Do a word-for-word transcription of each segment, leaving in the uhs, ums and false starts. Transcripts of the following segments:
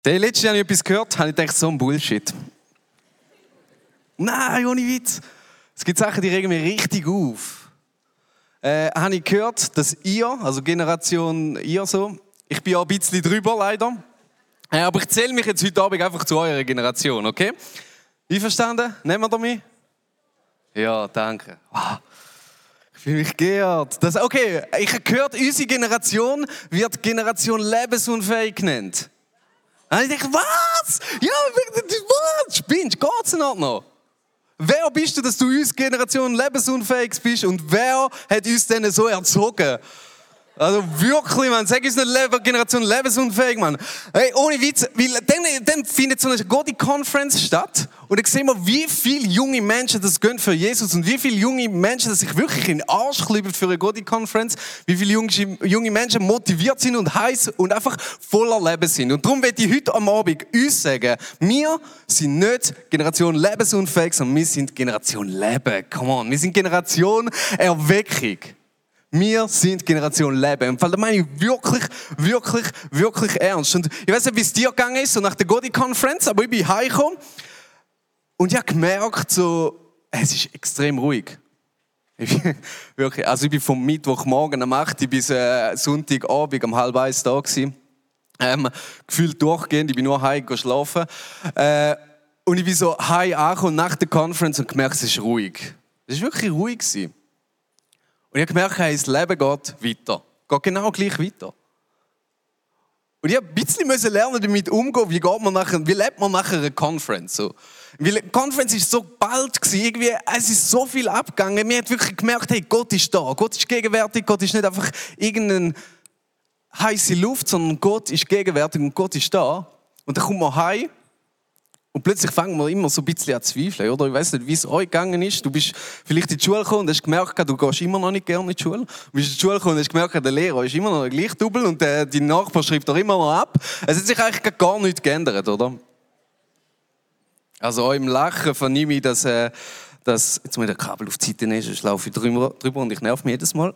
Der letzte habe ich etwas gehört, habe ich gedacht, so ein Bullshit. Nein, ohne Witz. Es gibt Sachen, die regen mich richtig auf. Äh, habe ich gehört, dass ihr, also Generation ihr so, ich bin ja ein bisschen drüber leider, äh, aber ich zähle mich jetzt heute Abend einfach zu eurer Generation, okay? Einverstanden? Nehmen wir mich? Ja, danke. Wow. Ich fühle mich geehrt. Das, okay, ich habe gehört, unsere Generation wird Generation lebensunfähig genannt. Und ich dachte, was? Ja, was? Spinnst, geht's nicht noch? Wer bist du, dass du uns Generation lebensunfähig bist und wer hat uns denn so erzogen? Also wirklich, man, sag uns nicht Generation lebensunfähig, man. Hey, ohne Witz, weil dann, dann findet so eine Godi-Conference statt und dann sehen wir, wie viele junge Menschen das gehen für Jesus und wie viele junge Menschen das sich wirklich in den Arsch klüben für eine Godi-Conference, wie viele junge, junge Menschen motiviert sind und heiß und einfach voller Leben sind. Und darum möchte ich heute am Abend uns sagen, wir sind nicht Generation lebensunfähig, sondern wir sind Generation Leben. Come on, wir sind Generation Erweckung. Wir sind Generation Leben. Und da meine ich wirklich, wirklich, wirklich ernst. Und ich weiß nicht, wie es dir gegangen ist, so nach der Godi-Conference, aber ich bin heimgekommen und ich habe gemerkt, so, es ist extrem ruhig. Ich bin, wirklich, also ich bin vom Mittwochmorgen um acht bis äh, Sonntagabend um halb eins da gewesen. Ähm, gefühlt durchgehend, ich bin nur heim geschlafen. Äh, und ich bin so heim angekommen nach der Conference und gemerkt, es ist ruhig. Es war wirklich ruhig gewesen. Und ich habe gemerkt, hey, das Leben geht weiter. Geht genau gleich weiter. Und ich musste ein bisschen lernen, damit umzugehen, wie, geht man nachher, wie lebt man nach einer Conference. So. Weil die Conference war so bald, irgendwie, es ist so viel abgegangen. Wir haben wirklich gemerkt, hey, Gott ist da. Gott ist gegenwärtig. Gott ist nicht einfach irgendeine heiße Luft, sondern Gott ist gegenwärtig und Gott ist da. Und dann kommt man heim. Und plötzlich fangen wir immer so ein bisschen an zu zweifeln, oder? Ich weiss nicht, wie es euch gegangen ist. Du bist vielleicht in die Schule gekommen und hast gemerkt, du gehst immer noch nicht gerne in die Schule. Du bist in die Schule gekommen und hast gemerkt, der Lehrer ist immer noch gleich double und der, die Nachbar schreibt doch immer noch ab. Es hat sich eigentlich gar nichts geändert, oder? Also eurem Lachen vernehme ich, dass, äh, dass jetzt muss ich den Kabel auf die Seite nehmen, sonst laufe ich drüber, drüber und ich nerv mich jedes Mal.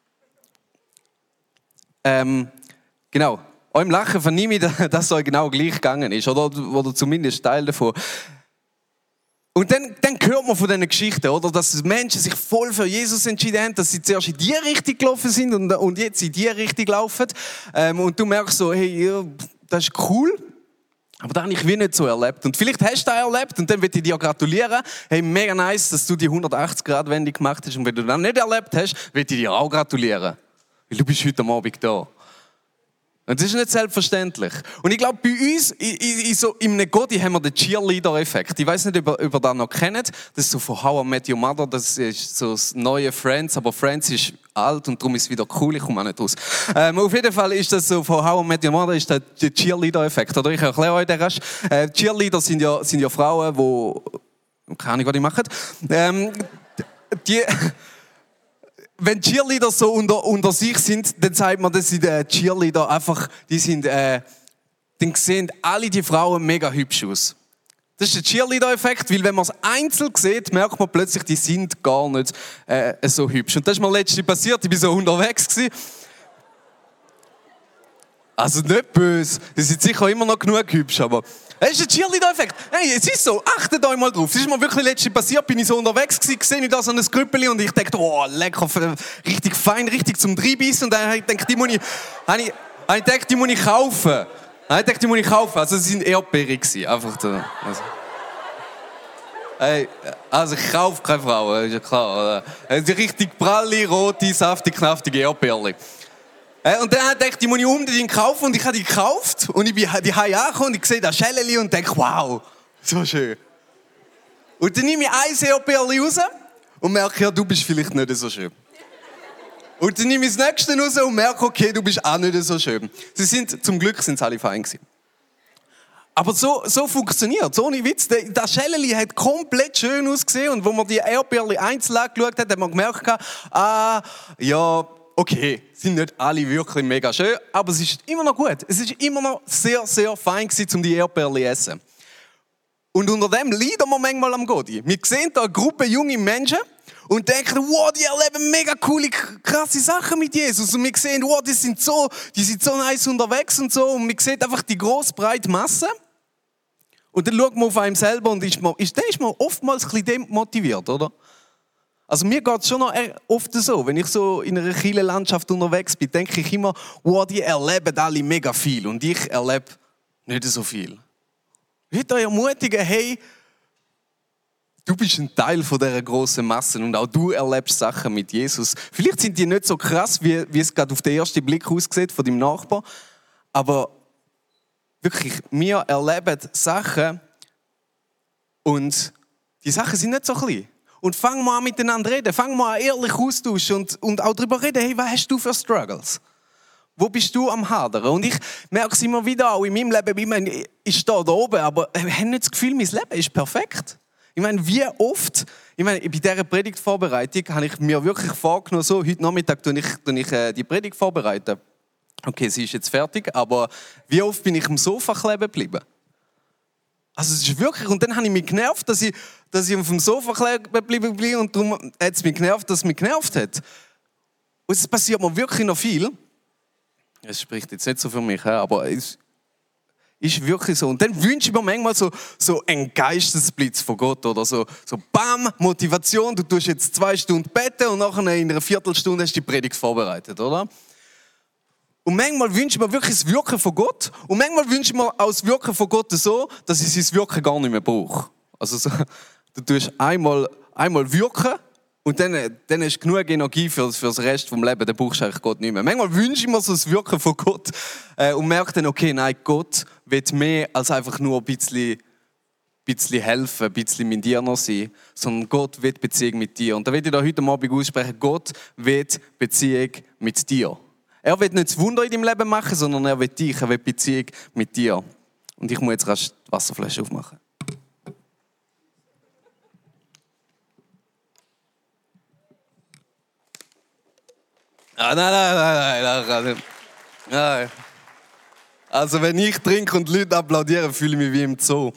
Ähm, genau. Eurem Lachen vernehme ich, dass es euch genau gleich gegangen ist. Oder, oder zumindest ein Teil davon. Und dann, dann hört man von diesen Geschichten, oder? Dass Menschen sich voll für Jesus entschieden haben, dass sie zuerst in die Richtung gelaufen sind und, und jetzt in die Richtung laufen. Ähm, und du merkst so, hey, ja, das ist cool. Aber das habe ich wie nicht so erlebt. Und vielleicht hast du das erlebt und dann will ich dir gratulieren. Hey, mega nice, dass du die hundertachtzig-Grad-Wende gemacht hast. Und wenn du das nicht erlebt hast, will ich dir auch gratulieren. Weil du bist heute am Abend da. Und das ist nicht selbstverständlich. Und ich glaube, bei uns, in, in, so, in einem Godi haben wir den Cheerleader-Effekt. Ich weiß nicht, ob ihr, ob ihr das noch kennt. Das ist so von How I Met Your Mother, das ist so das neue Friends, aber Friends ist alt und darum ist es wieder cool, ich komme auch nicht raus. Ähm, auf jeden Fall ist das so von How I Met Your Mother, ist der, der Cheerleader-Effekt. Oder ich erkläre euch den Rest. Äh, Cheerleader sind ja, sind ja Frauen, die, keine Ahnung, was die machen. Ähm, die... Wenn Cheerleader so unter, unter sich sind, dann sagt man, dass die Cheerleader einfach, die sind, äh, dann sehen alle die Frauen mega hübsch aus. Das ist der Cheerleader-Effekt, weil wenn man es einzeln sieht, merkt man plötzlich, die sind gar nicht äh, so hübsch. Und das ist mir letztens passiert, ich war so unterwegs gewesen. Also nicht böse, die sind sicher immer noch genug hübsch, aber das ist der Cheerleader-Effekt. Hey, es ist so, achtet euch mal drauf. Es ist mir wirklich letztens passiert, bin ich so unterwegs gewesen, sehe ich da so ein Grüppeli und ich dachte, oh, lecker, richtig fein, richtig zum Dreibissen. Und dann habe ich gedacht, die muss ich, habe ich, habe ich gedacht, die muss ich kaufen. Dann habe ich gedacht, die muss ich kaufen. Also sie sind Erdbeere gewesen, einfach so. Also. Hey, also ich kaufe keine Frau, ist ja klar. Also richtig pralle, rote, saftig, knaftige Erdbeere. Und dann dachte ich, die muss ich unbedingt kaufen und ich habe die gekauft und ich bin die Hause angekommen und ich sehe das Schäleli und denke, wow, so schön. Und dann nehme ich ein Erdbeerli raus und merke, ja, du bist vielleicht nicht so schön. Und dann nehme ich das nächste raus und merke, okay, du bist auch nicht so schön. Sie sind, zum Glück sind sie alle fein gewesen. Aber so, so funktioniert es, ohne Witz. Das Schäleli hat komplett schön ausgesehen und wo man die Erdbeerli einzeln angeschaut hat, hat man gemerkt, ah, ja, okay, sind nicht alle wirklich mega schön, aber es ist immer noch gut. Es ist immer noch sehr, sehr fein gewesen, um die Erdbeerli zu essen. Und unter dem leiden wir manchmal am Godi. Wir sehen da eine Gruppe junge Menschen und denken, wow, die erleben mega coole, krasse Sachen mit Jesus. Und wir sehen, wow, die sind so, die sind so nice unterwegs und so. Und wir sehen einfach die grosse, breite Masse. Und dann schaut man auf einen selber und ist man, ist, dann ist man oftmals ein bisschen demotiviert, oder? Also mir geht es schon noch oft so, wenn ich so in einer Kirchenlandschaft unterwegs bin, denke ich immer, wow, die erleben alle mega viel und ich erlebe nicht so viel. Ich möchte euch ermutigen, hey, du bist ein Teil von dieser grossen Masse und auch du erlebst Sachen mit Jesus. Vielleicht sind die nicht so krass, wie, wie es gerade auf den ersten Blick aussieht von deinem Nachbar, aber wirklich, wir erleben Sachen und die Sachen sind nicht so klein. Und fangen wir an miteinander zu reden, fangen wir an ehrlich austauschen und, und auch darüber reden, hey, was hast du für Struggles? Wo bist du am Hadern? Und ich merke es immer wieder, auch in meinem Leben, ich meine, ich stehe da oben, aber ich habe nicht das Gefühl, mein Leben ist perfekt. Ich meine, wie oft, ich meine, bei dieser Predigtvorbereitung habe ich mir wirklich vorgenommen, so, heute Nachmittag tue ich, tue ich äh, die Predigt vorbereiten. Okay, sie ist jetzt fertig, aber wie oft bin ich am Sofa kleben geblieben? Also es ist wirklich, und dann habe ich mich genervt, dass ich, dass ich auf dem Sofa geblieben bin und darum hat es mich genervt, dass es mich genervt hat. Und es passiert mir wirklich noch viel. Es spricht jetzt nicht so für mich, aber es ist wirklich so. Und dann wünsche ich mir manchmal so, so einen Geistesblitz von Gott oder so, so bam, Motivation, du tust jetzt zwei Stunden beten und nachher in einer Viertelstunde hast du die Predigt vorbereitet, oder? Und manchmal wünsche ich mir wirklich das Wirken von Gott. Und manchmal wünsche ich mir auch das Wirken von Gott so, dass ich sein Wirken gar nicht mehr brauche. Also so, du tust einmal, einmal wirken und dann, dann hast du genug Energie für, für den Rest des Lebens. Dann brauchst du eigentlich Gott nicht mehr. Manchmal wünsche ich mir so das Wirken von Gott äh, und merke dann, okay, nein, Gott will mehr als einfach nur ein bisschen, ein bisschen helfen, ein bisschen mein Diener sein, sondern Gott will Beziehung mit dir. Und da will ich da heute Abend aussprechen, Gott will Beziehung mit dir. Er will nicht das Wunder in deinem Leben machen, sondern er will dich, er will Beziehung mit dir. Und ich muss jetzt rasch die Wasserflasche aufmachen. Ah, nein, nein, nein, nein, nein, nein. Also wenn ich trinke und die Leute applaudieren, fühle ich mich wie im Zoo.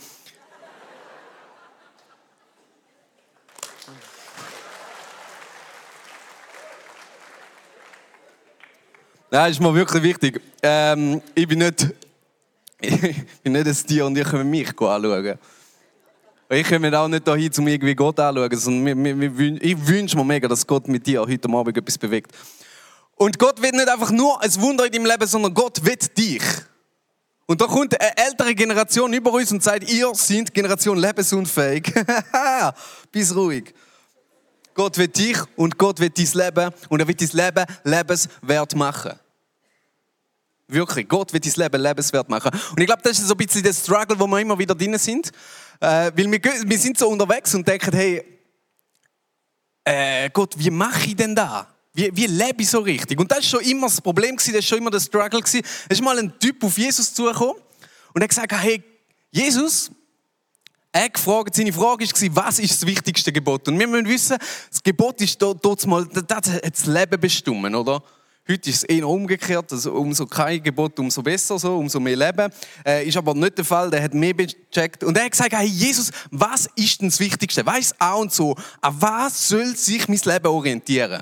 Nein, ist mir wirklich wichtig. Ähm, ich bin nicht, ich bin nicht ein Tier und ich kann mich anschauen. Ich komme auch nicht dahin, um irgendwie Gott anzuschauen, sondern ich wünsche mir mega, dass Gott mit dir heute Abend etwas bewegt. Und Gott will nicht einfach nur ein Wunder in deinem Leben, sondern Gott will dich. Und da kommt eine ältere Generation über uns und sagt, ihr seid Generation lebensunfähig. Bist ruhig. Gott will dich und Gott will dein Leben und er will dein Leben lebenswert machen. Wirklich, Gott will dein Leben lebenswert machen. Und ich glaube, das ist so ein bisschen der Struggle, wo wir immer wieder drin sind. Äh, weil wir, wir sind so unterwegs und denken, hey, äh, Gott, wie mache ich denn da? Wie, wie lebe ich so richtig? Und das war schon immer das Problem, das war schon immer der Struggle. Es ist mal ein Typ auf Jesus zugekommen und er hat gesagt, hey, Jesus, er gefragt, seine Frage war, was ist das wichtigste Gebot? Und wir müssen wissen, das Gebot ist dort mal, das hat das Leben bestimmen, oder? Heute ist es eher umgekehrt, also umso kein Gebot, umso besser, so, umso mehr Leben. Äh, ist aber nicht der Fall, der hat mehr gecheckt. Und er hat gesagt, hey Jesus, was ist denn das Wichtigste? Was ist A und so? An was soll sich mein Leben orientieren?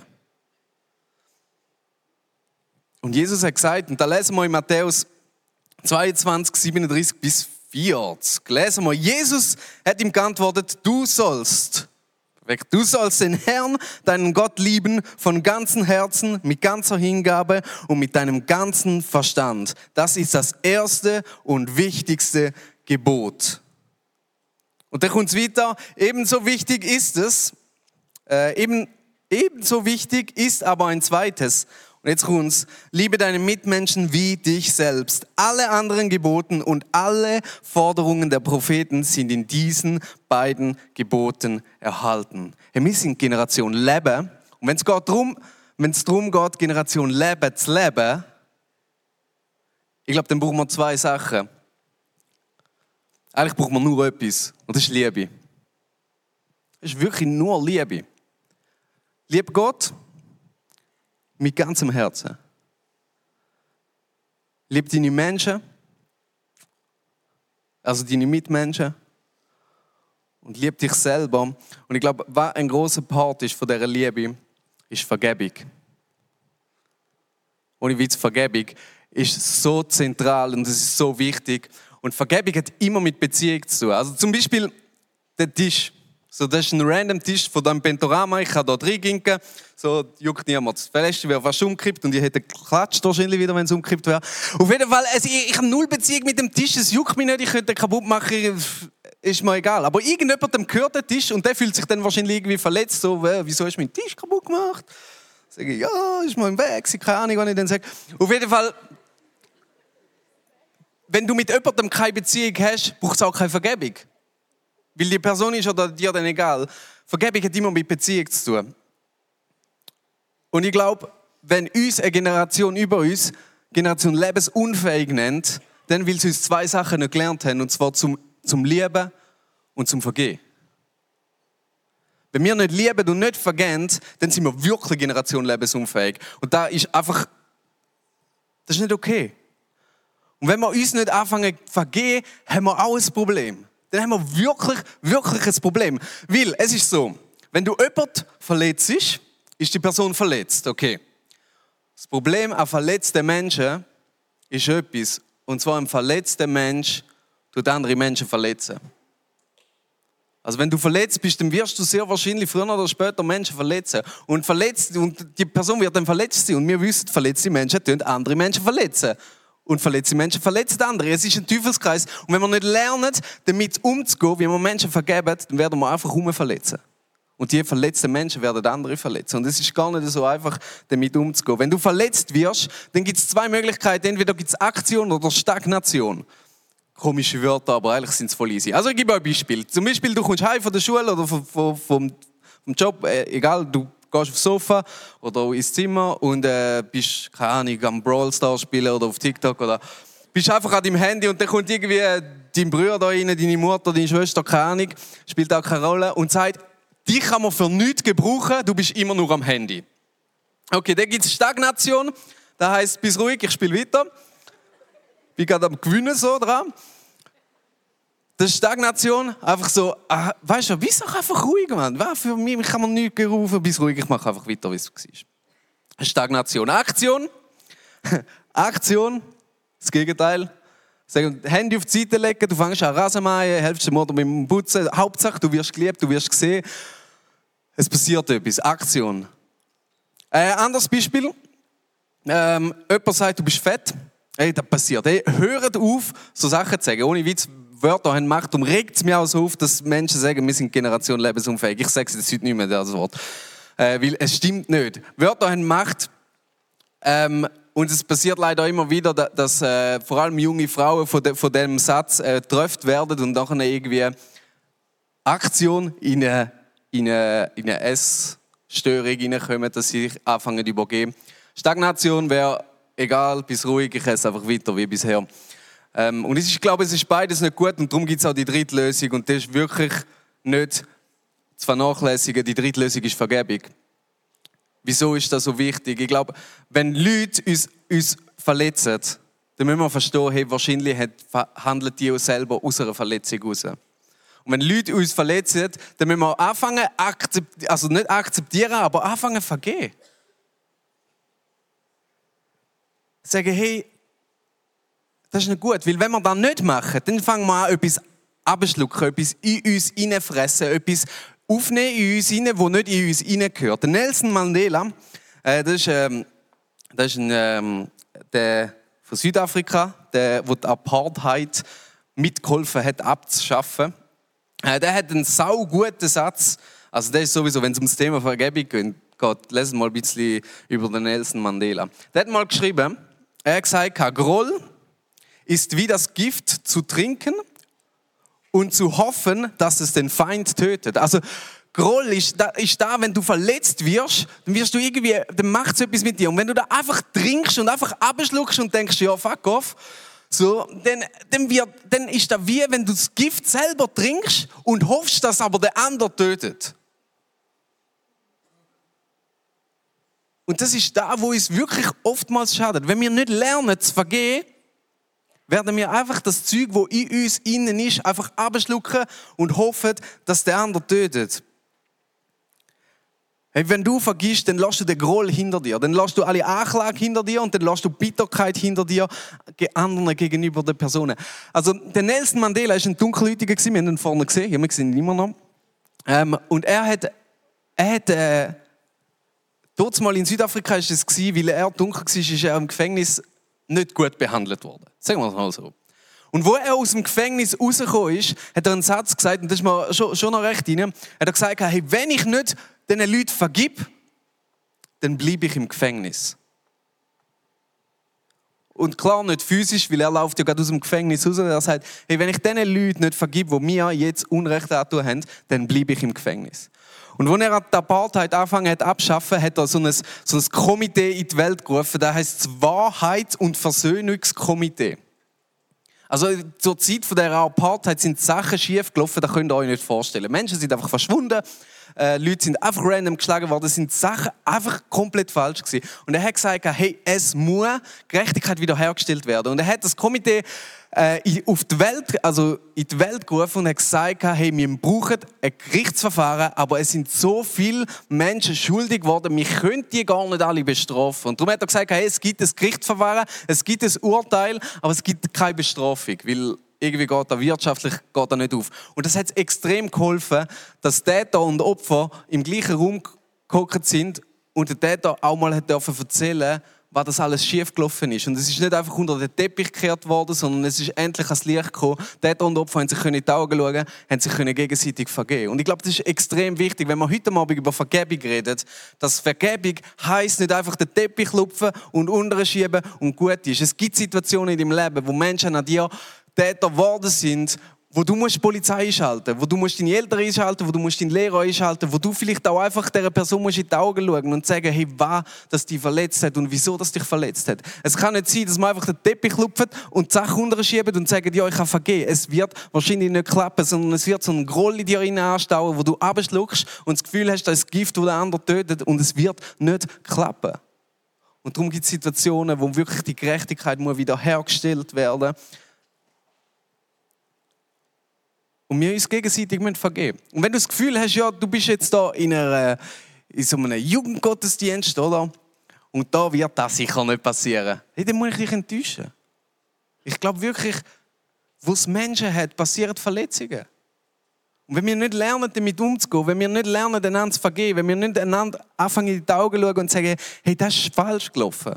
Und Jesus hat gesagt, und da lesen wir in Matthäus zweiundzwanzig, siebenunddreißig bis vierzig, lesen wir, Jesus hat ihm geantwortet, du sollst, du sollst den Herrn, deinen Gott lieben, von ganzem Herzen, mit ganzer Hingabe und mit deinem ganzen Verstand. Das ist das erste und wichtigste Gebot. Und dann kommt es weiter, ebenso wichtig ist es, äh, eben, ebenso wichtig ist aber ein zweites. Und jetzt kommt's, liebe deine Mitmenschen wie dich selbst. Alle anderen Geboten und alle Forderungen der Propheten sind in diesen beiden Geboten erhalten. Hey, wir sind Generation Leben. Und wenn es darum, wenn es darum geht, Generation Leben zu leben, ich glaube, dann brauchen wir zwei Sachen. Eigentlich braucht man nur etwas. Und das ist Liebe. Das ist wirklich nur Liebe. Liebe Gott mit ganzem Herzen. Lieb deine Menschen, also deine Mitmenschen. und lieb dich selber. Und ich glaube, was ein grosser Part ist von dieser Liebe, ist Vergebung. Ohne Witz, Vergebung ist so zentral und es ist so wichtig. Und Vergebung hat immer mit Beziehung zu tun. Also zum Beispiel der Tisch. So, das ist ein random Tisch von diesem Pentorama. Ich kann da reinginken. So, juckt niemand. Das Fläschchen wäre fast umgekippt und ich hätte geklatscht wahrscheinlich wieder, wenn es umgekippt wäre. Auf jeden Fall, also ich, ich habe null Beziehung mit dem Tisch. Es juckt mich nicht, ich könnte den kaputt machen. Ist mir egal. Aber irgendjemandem gehört der Tisch und der fühlt sich dann wahrscheinlich irgendwie verletzt. So, wieso hast du meinen Tisch kaputt gemacht? Sage ich, ja, ist mal im Weg. Keine Ahnung, was ich dann sage. Auf jeden Fall, wenn du mit jemandem keine Beziehung hast, braucht es auch keine Vergebung. Weil die Person ist oder dir dann egal. Vergebung hat immer mit Beziehung zu tun. Und ich glaube, wenn uns eine Generation über uns, Generation lebensunfähig nennt, dann weil sie uns zwei Sachen nicht gelernt haben, und zwar zum, zum Lieben und zum Vergehen. Wenn wir nicht lieben und nicht vergehen, dann sind wir wirklich Generation lebensunfähig. Und da ist einfach, das ist nicht okay. Und wenn wir uns nicht anfangen zu vergehen, haben wir auch ein Problem. Dann haben wir wirklich, wirklich ein Problem. Weil es ist so, wenn du jemanden verletzt, ist die Person verletzt. Okay. Das Problem an verletzten Menschen ist etwas. Und zwar ein verletzter Mensch tut andere Menschen verletzen. Also wenn du verletzt bist, dann wirst du sehr wahrscheinlich früher oder später Menschen verletzen. Und, verletzt, und die Person wird dann verletzt sein. Und wir wissen, verletzte Menschen tun andere Menschen verletzen. Und verletzte Menschen verletzen andere. Es ist ein Teufelskreis. Und wenn wir nicht lernen, damit umzugehen, wie wir Menschen vergeben, dann werden wir einfach verletzen. Und die verletzten Menschen werden andere verletzen. Und es ist gar nicht so einfach, damit umzugehen. Wenn du verletzt wirst, dann gibt es zwei Möglichkeiten. Entweder gibt es Aktion oder Stagnation. Komische Wörter, aber eigentlich sind es voll easy. Also ich gebe euch ein Beispiel. Zum Beispiel, du kommst heim von der Schule oder vom, vom, vom Job, äh, egal, du gehst aufs Sofa oder ins Zimmer und äh, bist, keine Ahnung, am Brawl Stars spielen oder auf TikTok oder bist einfach an deinem Handy und dann kommt irgendwie dein Bruder da rein, deine Mutter, deine Schwester, keine Ahnung, spielt auch keine Rolle und sagt, dich kann man für nichts gebrauchen, du bist immer nur am Handy. Okay, dann gibt es Stagnation, das heisst, bist ruhig, ich spiele weiter. Bin gerade am Gewinnen so dran. Das ist Stagnation, einfach so, ah, weißt du, bist doch einfach ruhig, Mann. Für mich kann man nichts gerufen, bist ruhig, ich mache einfach weiter, wie es war. Stagnation. Aktion. Aktion, das Gegenteil. Sagen, Handy auf die Seite legen, du fängst an Rasenmähen, helfst dem Mutter mit dem Putzen. Hauptsache, du wirst geliebt, du wirst gesehen. Es passiert etwas. Aktion. Äh, anderes Beispiel. Ähm, jemand sagt, du bist fett. Hey, das passiert. Hey, hört auf, so Sachen zu sagen. Ohne Witz, Wörter haben Macht. Und regt es mich auch so auf, dass Menschen sagen, wir sind Generation lebensunfähig. Ich sage es jetzt heute nicht mehr, das Wort. Äh, weil es stimmt nicht. Wörter haben Macht. Ähm, und es passiert leider immer wieder, dass äh, vor allem junge Frauen von, de, von diesem Satz äh, getroffen werden und nachher irgendwie Aktion in eine, in eine, in eine Essstörung hineinkommen, dass sie sich anfangen zu übergeben. Stagnation wäre egal, bist ruhig, ich esse einfach weiter wie bisher. Ähm, und ich glaube, es ist beides nicht gut und darum gibt es auch die dritte Lösung und das ist wirklich nicht zu vernachlässigen. Die dritte Lösung ist Vergebung. Wieso ist das so wichtig? Ich glaube, wenn Leute uns, uns verletzen, dann müssen wir verstehen, hey, wahrscheinlich handeln die auch selber aus einer Verletzung raus. Und wenn Leute uns verletzen, dann müssen wir anfangen, also nicht akzeptieren, aber anfangen zu vergeben. Sagen, hey, das ist nicht gut, weil wenn wir das nicht machen, dann fangen wir an, etwas abzuschlucken, etwas in uns hineinfressen, etwas aufnehmen in uns hinein, das nicht in uns hineingehört. Der Nelson Mandela, äh, das ist, ähm, das ist ein, ähm, der von Südafrika, der, der die Apartheid mitgeholfen hat, abzuschaffen. Äh, der hat einen sauguten Satz, also der ist sowieso, wenn es um das Thema Vergebung geht, geht lesen mal ein bisschen über den Nelson Mandela. Der hat mal geschrieben, er hat gesagt, Groll ist wie das Gift zu trinken und zu hoffen, dass es den Feind tötet. Also Groll ist da, ist da, wenn du verletzt wirst, dann wirst du irgendwie, dann macht es etwas mit dir. Und wenn du da einfach trinkst und einfach abschluckst und denkst, ja, fuck off, so, dann, dann, wird, dann ist das wie, wenn du das Gift selber trinkst und hoffst, dass aber der andere tötet. Und das ist da, wo es wirklich oftmals schadet. Wenn wir nicht lernen zu vergeben, werden wir einfach das Zeug, das in uns innen ist, einfach abschlucken und hoffen, dass der andere tötet. Hey, wenn du vergisst, dann lässt du den Groll hinter dir, dann lässt du alle Anklage hinter dir und dann lässt du Bitterkeit hinter dir anderen gegenüber den Personen. Also der Nelson Mandela war ein Dunkelhäutiger, wir haben ihn vorne gesehen, ja, wir sehen ihn immer noch. Ähm, und er hat, er hat äh, dort mal in Südafrika ist es gewesen, weil er dunkel war, ist er im Gefängnis nicht gut behandelt worden. Sagen wir es mal so. Und wo er aus dem Gefängnis rausgekommen ist, hat er einen Satz gesagt, und das ist mir schon, schon noch recht rein, hat er gesagt, hey, wenn ich nicht diesen Leuten vergib, dann bleibe ich im Gefängnis. Und klar nicht physisch, weil er läuft ja gerade aus dem Gefängnis raus und er sagt, hey, wenn ich diesen Leuten nicht vergib, die mir jetzt Unrecht angetan haben, dann bleibe ich im Gefängnis. Und als er die Apartheid angefangen hat abzuschaffen, hat er so ein, so ein Komitee in die Welt gerufen, das heisst das Wahrheits- und Versöhnungskomitee. Also zur Zeit von der Apartheid sind Sachen schief gelaufen, das könnt ihr euch nicht vorstellen. Menschen sind einfach verschwunden, äh, Leute sind einfach random geschlagen worden, es sind Sachen einfach komplett falsch gewesen. Und er hat gesagt, hey, es muss Gerechtigkeit wiederhergestellt werden. Und er hat das Komitee äh, auf die Welt, also in die Welt gerufen und hat gesagt, hey, wir brauchen ein Gerichtsverfahren, aber es sind so viele Menschen schuldig geworden, wir können die gar nicht alle bestrafen. Und darum hat er gesagt, hey, es gibt ein Gerichtsverfahren, es gibt ein Urteil, aber es gibt keine Bestrafung, weil irgendwie geht da wirtschaftlich geht da nicht auf. Und das hat extrem geholfen, dass Täter und Opfer im gleichen Raum gehockt sind und der Täter auch mal hat dürfen erzählen, was das alles schief gelaufen ist. Und es ist nicht einfach unter den Teppich gekehrt worden, sondern es ist endlich ans Licht gekommen. Täter und Opfer haben sich in die Augen schauen, haben sich gegenseitig vergeben. Und ich glaube, das ist extrem wichtig, wenn wir heute Abend über Vergebung reden, dass Vergebung heisst nicht einfach den Teppich lupfen und unterschieben und gut ist. Es gibt Situationen in deinem Leben, wo Menschen an dir Täter geworden sind, wo du musst die Polizei einschalten, wo du musst deine Eltern einschalten, wo du musst deinen Lehrer einschalten, wo du vielleicht auch einfach dieser Person musst in die Augen schauen und sagen, hey, was das dich verletzt hat und wieso das dich verletzt hat. Es kann nicht sein, dass man einfach den Teppich lupft und die Sachen unterschiebt und sagt, ja, ich kann vergeben. Es wird wahrscheinlich nicht klappen, sondern es wird so ein Groll in dir anstauen, wo du abschluckst und das Gefühl hast, das ist Gift, das den anderen tötet und es wird nicht klappen. Und darum gibt es Situationen, wo wirklich die Gerechtigkeit muss wiederhergestellt werden muss. Und wir uns gegenseitig vergeben. Und wenn du das Gefühl hast, ja, du bist jetzt da in, einer, in so einem Jugendgottesdienst, oder? Und da wird das sicher nicht passieren. Hey, dann muss ich dich enttäuschen. Ich glaube wirklich, wo es Menschen hat, passieren Verletzungen. Und wenn wir nicht lernen, damit umzugehen, wenn wir nicht lernen, einander zu vergeben, wenn wir nicht einander anfangen, in die Augen zu schauen und sagen, hey, das ist falsch gelaufen,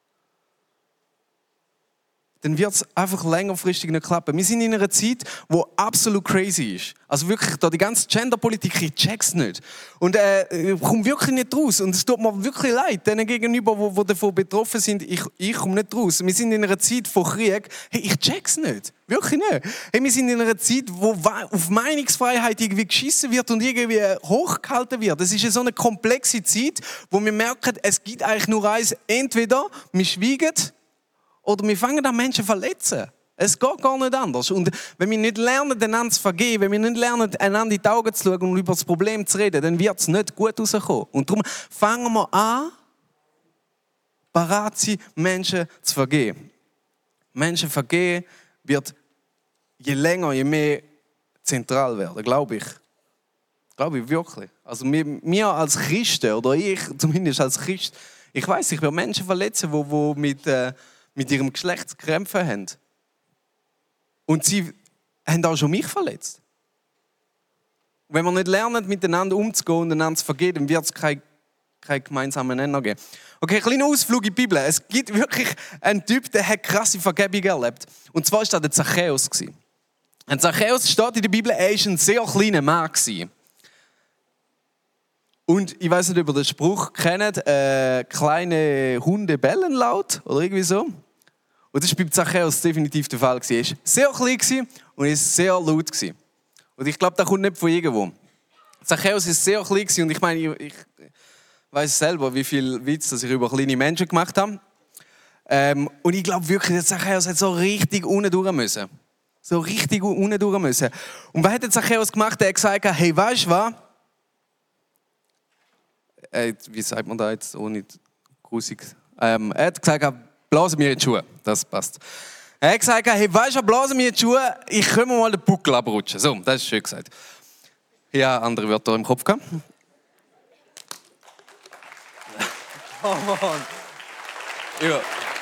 dann wird es einfach längerfristig nicht klappen. Wir sind in einer Zeit, die absolut crazy ist. Also wirklich, da die ganze Genderpolitik, ich check's nicht. Und äh, ich komme wirklich nicht raus. Und es tut mir wirklich leid, denen gegenüber, die, die davon betroffen sind, ich, ich komme nicht raus. Wir sind in einer Zeit von Krieg, hey, ich check's nicht. Wirklich nicht. Hey, wir sind in einer Zeit, wo auf Meinungsfreiheit irgendwie geschissen wird und irgendwie hochgehalten wird. Es ist so eine komplexe Zeit, wo wir merken, es gibt eigentlich nur eins. Entweder wir schweigen, oder wir fangen an, Menschen zu verletzen. Es geht gar nicht anders. Und wenn wir nicht lernen, einander zu vergeben, wenn wir nicht lernen, einander in die Augen zu schauen und über das Problem zu reden, dann wird es nicht gut rauskommen. Und darum fangen wir an, bereit zu sein, Menschen zu vergeben. Menschen vergeben wird je länger, je mehr zentral werden, glaube ich. Glaube ich wirklich. Also wir, wir als Christen, oder ich zumindest als Christ, ich weiß, ich werde Menschen verletzen, die, die mit... Äh, mit ihrem Geschlecht zu kämpfen haben. Und sie haben auch schon mich verletzt. Und wenn wir nicht lernen, miteinander umzugehen und einander zu vergeben, dann wird es keinen kein gemeinsamen Nenner geben. Okay, ein kleiner Ausflug in die Bibel. Es gibt wirklich einen Typ, der hat krasse Vergebung erlebt. Und zwar war das der Zachäus. Und Zachäus steht in der Bibel, er war ein sehr kleiner Mann. Und ich weiß nicht, ob ihr den Spruch kennt, äh, kleine Hunde bellen laut oder irgendwie so. Und das war bei Zachäus definitiv der Fall. Er war sehr klein und er war sehr laut. Und ich glaube, das kommt nicht von irgendwo. Zachäus war sehr klein und ich meine, ich, ich weiß selber, wie viel Witz dass ich über kleine Menschen gemacht habe. Ähm, und ich glaube wirklich, der Zachäus hat so richtig unten durch müssen. So richtig unten durch müssen. Und was hat der Zachäus gemacht? Er hat gesagt, hey, weißt du was? Äh, wie sagt man da jetzt ohne grusig? Ähm, er hat gesagt, blasen mir in die Schuhe. Das passt. Er hat gesagt, hey, weißt du, blasen mir die Schuhe, ich kann mir mal den Buckel abrutschen. So, das ist schön gesagt. Ja, andere Wörter im Kopf gehabt. Oh Mann. Ja.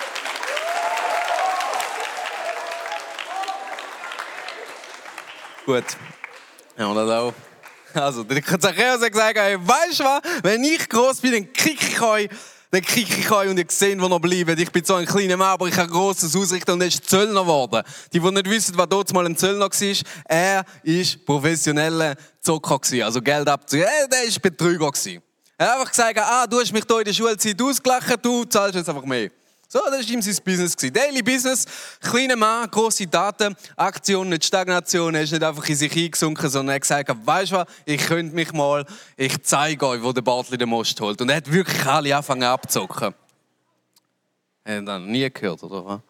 Gut. Ja, das auch. Also, der Zachäus hat gesagt, hey, weißt du was, wenn ich gross bin, dann kriege ich euch, dann kriege ich euch und ihr seht, wo ihr bleibt. Ich bin so ein kleiner Mann, aber ich habe ein grosses Ausrichten und er ist Zöllner geworden. Die, die nicht wissen, was dort mal ein Zöllner war, er war professioneller Zocker, also Geld abzuziehen. Er war Betrüger. Er hat einfach gesagt, ah, du hast mich hier in der Schulzeit ausgelacht, du zahlst jetzt einfach mehr. So, das war ihm sein Business. Daily Business, kleiner Mann, grosse Daten, Aktion, nicht Stagnation. Er ist nicht einfach in sich eingesunken, sondern er hat gesagt, weißt du was, ich könnte mich mal, ich zeige euch, wo der Bartli den Most holt. Und er hat wirklich alle angefangen abzuzocken. Hat er dann nie gehört, oder was?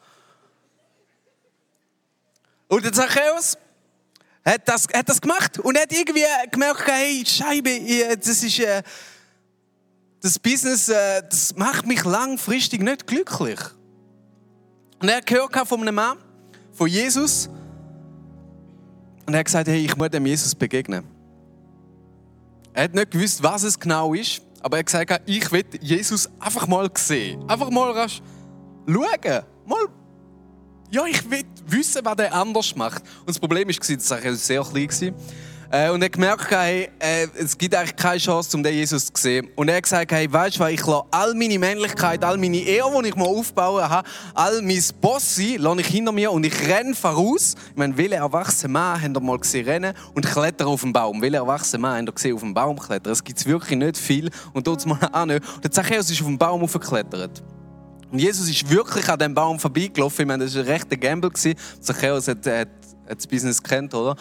Und der Zachäus hat das, hat das gemacht und hat irgendwie gemerkt, hey, Scheibe, das ist... Äh, Das Business, äh, das macht mich langfristig nicht glücklich. Und er hat gehört von einem Mann, von Jesus. Und er hat gesagt, hey, ich muss dem Jesus begegnen. Er hat nicht gewusst, was es genau ist, aber er hat gesagt, ich will Jesus einfach mal sehen. Einfach mal rasch schauen. Mal, ja, ich will wissen, was er anders macht. Und das Problem war, dass er sehr klein war. Und er hat gemerkt, hey, es gibt eigentlich keine Chance, um den Jesus zu sehen. Und er hat gesagt, hey, weißt du, ich lasse all meine Männlichkeit, all meine Ehre, die ich mal aufbauen habe, all mein Bossy, lasse ich hinter mir und ich renne voraus. Ich meine, welche erwachsene Mann habt ihr mal gesehen rennen und klettern auf den Baum? Welche erwachsene Mann habt ihr gesehen auf den Baum klettern? Es gibt wirklich nicht viel und dort mal auch nicht. Und der Zachäus ist auf den Baum aufgeklettert. Und Jesus ist wirklich an diesem Baum vorbeigelaufen. Ich meine, das war ein rechter Gamble. Zachäus hat, hat, hat das Business gekannt, oder?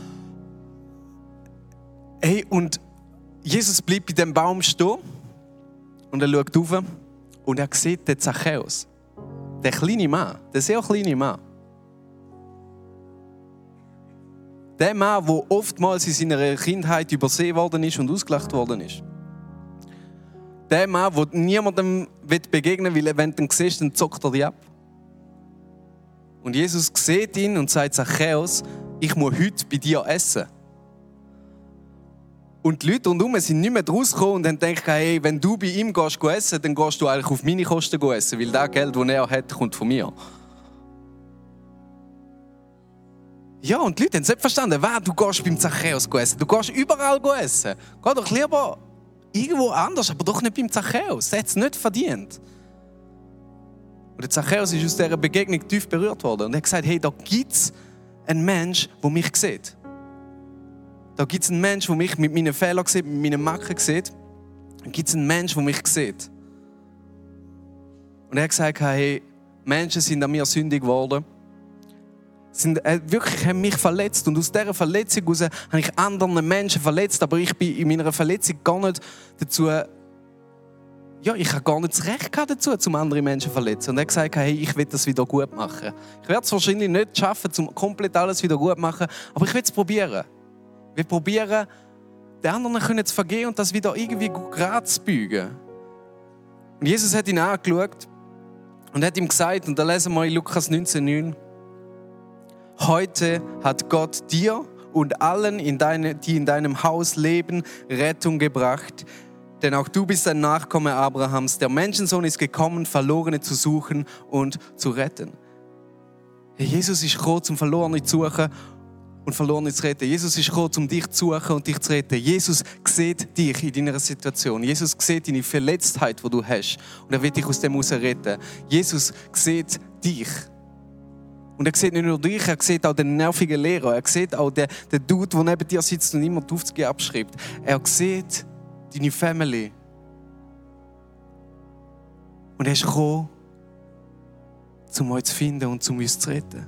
Hey, und Jesus bleibt bei diesem Baum stehen und er schaut rauf und er sieht den Zachäus. Der kleine Mann, der sehr kleine Mann. Der Mann, der oftmals in seiner Kindheit übersehen worden ist und ausgelacht worden ist. Der Mann, der niemandem begegnen will, wenn du ihn siehst, dann zockt er dich ab. Und Jesus sieht ihn und sagt, Zachäus, ich muss heute bei dir essen. Und die Leute rundherum sind nicht mehr rausgekommen und haben gedacht, hey, wenn du bei ihm gehst, essen, dann gehst du eigentlich auf meine Kosten essen, weil das Geld, das er hat, kommt von mir. Ja, und die Leute haben es nicht verstanden, was, du gehst beim Zachäus essen, du gehst überall essen. Geh doch lieber irgendwo anders, aber doch nicht beim Zachäus, der hat es nicht verdient. Und der Zachäus ist aus dieser Begegnung tief berührt worden und er hat gesagt, hey, da gibt es einen Mensch, der mich sieht. Da gibt es einen Menschen, der mich mit meinen Fehlern sieht, mit meinen Macken sieht. Da gibt es einen Menschen, der mich sieht. Und er hat gesagt, hey, Menschen sind an mir sündig geworden. Sind, äh, wirklich haben mich verletzt. Und aus dieser Verletzung heraus habe ich anderen Menschen verletzt. Aber ich bin in meiner Verletzung gar nicht dazu... Ja, ich habe gar nicht das Recht dazu, um andere Menschen zu verletzen. Und er hat gesagt, hey, ich will das wieder gut machen. Ich werde es wahrscheinlich nicht schaffen, um komplett alles wieder gut zu machen. Aber ich will es probieren. Wir probieren, den anderen zu vergeben und das wieder irgendwie gerade zu biegen. Und Jesus hat ihn angeschaut und hat ihm gesagt, und da lesen wir in Lukas neunzehn neun, heute hat Gott dir und allen, in deine, die in deinem Haus leben, Rettung gebracht. Denn auch du bist ein Nachkomme Abrahams. Der Menschensohn ist gekommen, Verlorene zu suchen und zu retten. Jesus ist gekommen, um Verlorene zu suchen und Verlorene zu retten. Jesus ist gekommen, um dich zu suchen und dich zu retten. Jesus sieht dich in deiner Situation. Jesus sieht deine Verletztheit, die du hast. Und er will dich aus dem heraus retten. Jesus sieht dich. Und er sieht nicht nur dich, er sieht auch den nervigen Lehrer. Er sieht auch den, den Dude, der neben dir sitzt und immer die Aufträge abschreibt. Er sieht deine Family. Und er ist gekommen, um euch zu finden und um uns zu retten.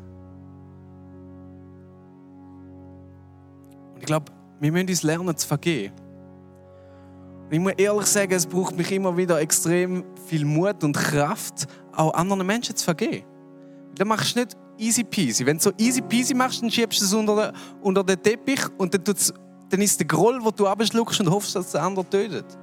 Ich glaube, wir müssen uns lernen zu vergeben. Und ich muss ehrlich sagen, es braucht mich immer wieder extrem viel Mut und Kraft, auch anderen Menschen zu vergeben. Dann machst du nicht easy peasy. Wenn du so easy peasy machst, dann schiebst du es unter den, unter den Teppich und dann, dann ist der Groll, den du abschluckst und hoffst, dass der andere tötet.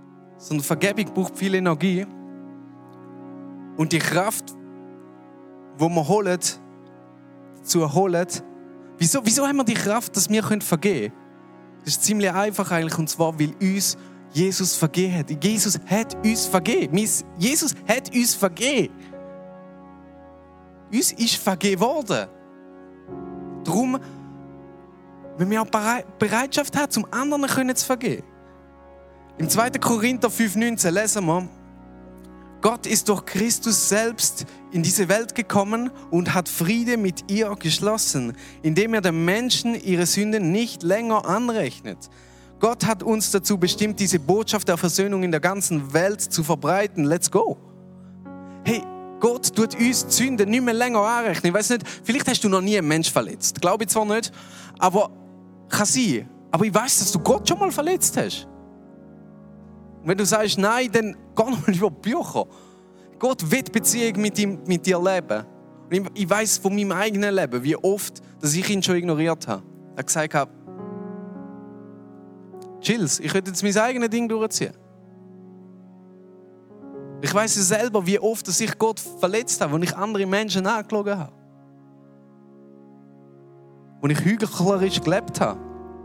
Sondern Vergebung braucht viel Energie. Und die Kraft, wo wir holen, dazu holen. Wieso, wieso haben wir die Kraft, dass wir vergeben können? Das ist ziemlich einfach eigentlich, und zwar, weil uns Jesus vergeben hat. Jesus hat uns vergeben. Jesus hat uns vergeben. Uns ist vergeben worden. Darum, wenn wir auch Bereitschaft haben, zum anderen zu vergeben. Im zweiten Korinther fünf neunzehn lesen wir, Gott ist durch Christus selbst in diese Welt gekommen und hat Friede mit ihr geschlossen, indem er den Menschen ihre Sünden nicht länger anrechnet. Gott hat uns dazu bestimmt, diese Botschaft der Versöhnung in der ganzen Welt zu verbreiten. Let's go! Hey, Gott tut uns die Sünden nicht mehr länger anrechnen. Ich weiß nicht, vielleicht hast du noch nie einen Menschen verletzt. Glaube ich zwar nicht, aber kann sein. Aber ich weiß, dass du Gott schon mal verletzt hast. Und wenn du sagst, nein, dann geh noch mal über die Bücher. Gott will Beziehung mit, ihm, mit dir leben. Und ich, ich weiß von meinem eigenen Leben, wie oft, dass ich ihn schon ignoriert habe. Er hat gesagt, chills, ich will jetzt mein eigenes Ding durchziehen. Ich weiß ja selber, wie oft dass ich Gott verletzt habe, als ich andere Menschen angelogen habe. Als ich heuchlerisch gelebt habe.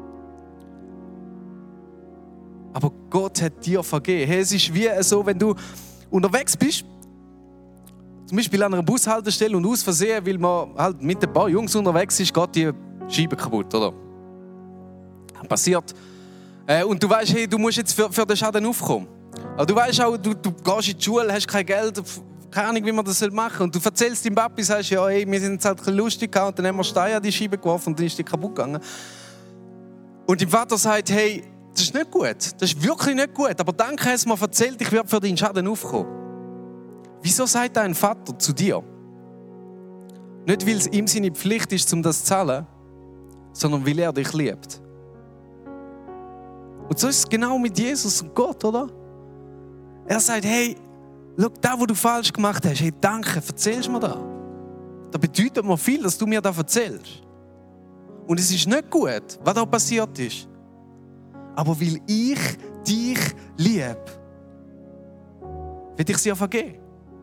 Aber Gott hat dir vergeben. Hey, es ist wie so, wenn du unterwegs bist, zum Beispiel an einer Bushaltestelle und aus Versehen, weil man halt mit ein paar Jungs unterwegs ist, geht die Scheibe kaputt, oder? Passiert. Äh, und du weißt, hey, du musst jetzt für, für den Schaden aufkommen. Aber du weißt auch, du, du gehst in die Schule, hast kein Geld, keine Ahnung, wie man das machen soll. Und du erzählst deinem Papi, sagst, ja, hey, wir sind jetzt halt ein bisschen lustig gehabt, und dann haben wir Steine an die Scheibe geworfen und dann ist die kaputt gegangen. Und dein Vater sagt, hey, das ist nicht gut, das ist wirklich nicht gut, aber danke, hast du mir erzählt, ich werde für deinen Schaden aufkommen. Wieso sagt dein Vater zu dir? Nicht, weil es ihm seine Pflicht ist, um das zu zahlen, sondern weil er dich liebt. Und so ist es genau mit Jesus und Gott, oder? Er sagt, hey, schau, das, was du falsch gemacht hast, hey, danke, erzählst du mir das. Das bedeutet mir viel, dass du mir das erzählst. Und es ist nicht gut, was da passiert ist. Aber weil ich dich liebe, will ich es dir vergeben.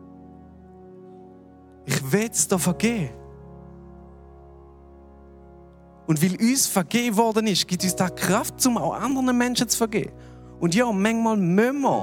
Ich will es dir vergeben. Und weil uns vergeben worden ist, gibt uns da Kraft, um auch anderen Menschen zu vergeben. Und ja, manchmal müssen wir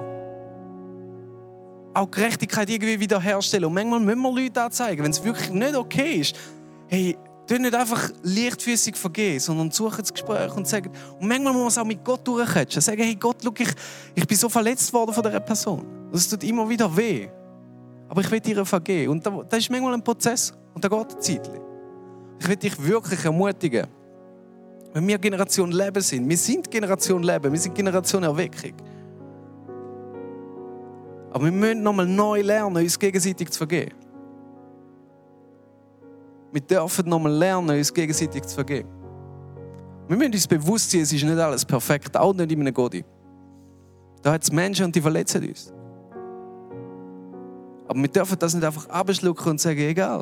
auch Gerechtigkeit irgendwie wiederherstellen. Und manchmal müssen wir Leute anzeigen, wenn es wirklich nicht okay ist. Hey, tu nicht einfach leichtfüßig vergeben, sondern suchen das Gespräch und sagen, und manchmal muss man es auch mit Gott durchquetschen. Sagen, hey Gott, schau, ich, ich bin so verletzt worden von dieser Person. Das tut immer wieder weh. Aber ich will dir vergeben. Und das ist manchmal ein Prozess. Und da geht eine Zeit. Ich will dich wirklich ermutigen. Wenn wir Generation Leben sind, wir sind Generation Leben, wir sind Generation Erweckung. Aber wir müssen nochmal neu lernen, uns gegenseitig zu vergeben. Wir dürfen nochmal lernen, uns gegenseitig zu vergeben. Wir müssen uns bewusst sein, es ist nicht alles perfekt, auch nicht in einem Gott. Da hat es Menschen und die verletzen uns. Aber wir dürfen das nicht einfach abschlucken und sagen, egal.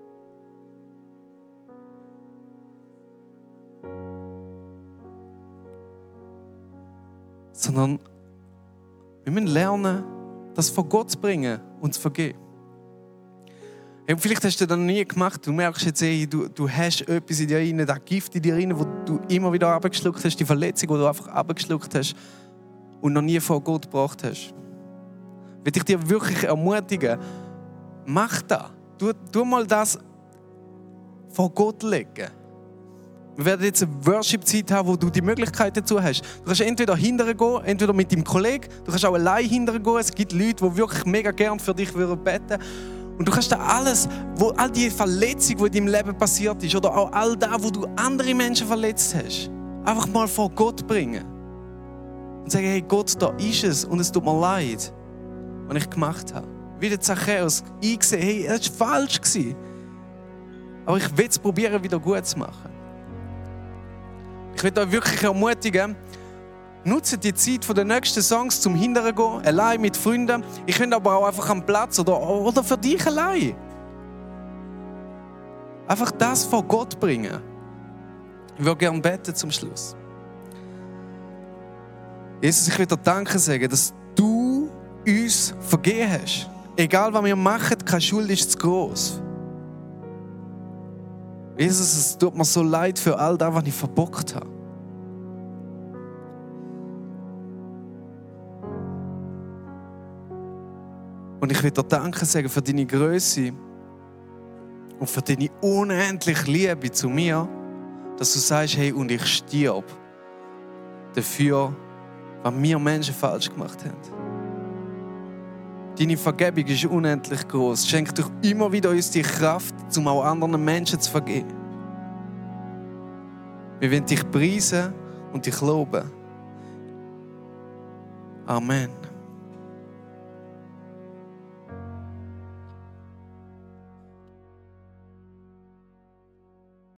Sondern wir müssen lernen, das vor Gott zu bringen und zu vergeben. Hey, vielleicht hast du das noch nie gemacht. Du merkst jetzt, ey, du, du hast etwas in dir rein, das Gift in dir rein, das du immer wieder abgeschluckt hast, die Verletzung, die du einfach abgeschluckt hast und noch nie vor Gott gebracht hast. Will ich dir wirklich ermutigen, mach das. Tu, tu mal das vor Gott legen. Wir werden jetzt eine Worship-Zeit haben, wo du die Möglichkeit dazu hast. Du kannst entweder hinterher gehen, entweder mit deinem Kollegen, du kannst auch allein hinterher gehen. Es gibt Leute, die wirklich mega gern für dich beten würden. Und du kannst da alles, wo, all die Verletzung, die in deinem Leben passiert ist, oder auch all das, wo du andere Menschen verletzt hast, einfach mal vor Gott bringen. Und sagen, hey Gott, da ist es und es tut mir leid, was ich gemacht habe. Wie der Zachäus eingesehen, hey, das war falsch. Aber ich will es probieren, wieder gut zu machen. Ich will euch wirklich ermutigen, nutzt die Zeit der nächsten Songs zum Hinteren gehen, allein mit Freunden. Ich könnte aber auch einfach am Platz oder, oder für dich allein. Einfach das vor Gott bringen. Ich würde gerne beten zum Schluss. Jesus, ich will dir Danke sagen, dass du uns vergeben hast. Egal was wir machen, keine Schuld ist zu gross. Jesus, es tut mir so leid für all das, was ich verbockt habe. Und ich will dir Danke sagen für deine Größe und für deine unendliche Liebe zu mir, dass du sagst, hey, und ich stirb dafür, was wir Menschen falsch gemacht haben. Deine Vergebung ist unendlich groß. Schenk doch immer wieder uns die Kraft, um auch anderen Menschen zu vergeben. Wir wollen dich preisen und dich loben. Amen.